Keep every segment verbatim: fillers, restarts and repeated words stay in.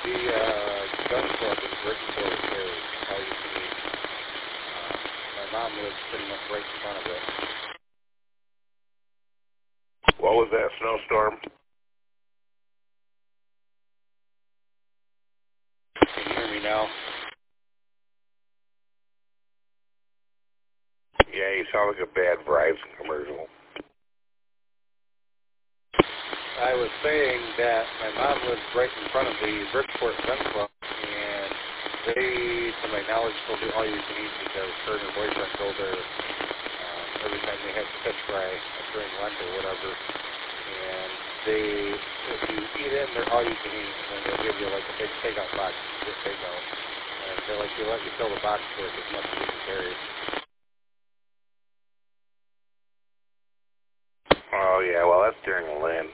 The uh, gun club in Bridgeport is all you can eat. Uh, my mom lives pretty much right in front of it. What was that snowstorm? Can you hear me now? Yeah, you sound like a bad Verizon commercial. I was saying that my mom lives right in front of the Bridgeport Gun Club, and they, to my knowledge, still do all you can eat because her and her boyfriend go there um, every time they have fish fry during lunch or whatever. And they, if you eat in, they're all you can eat, and then they'll give you like a big takeout box to get takeout. And they're like, they let you fill the box with as much as you can carry. Oh, yeah, well, that's during Lynn.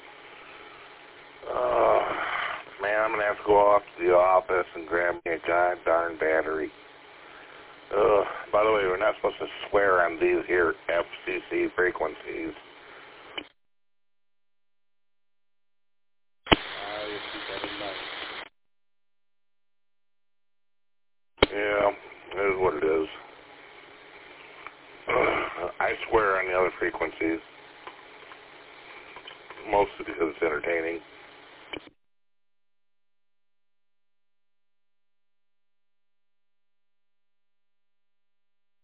Oh, man, I'm going to have to go off to the office and grab me a god darn battery. Ugh, by the way, we're not supposed to swear on these here F C C frequencies. Uh, you keep that in mind. Yeah, it is what it is. Ugh, I swear on the other frequencies, mostly because it's entertaining.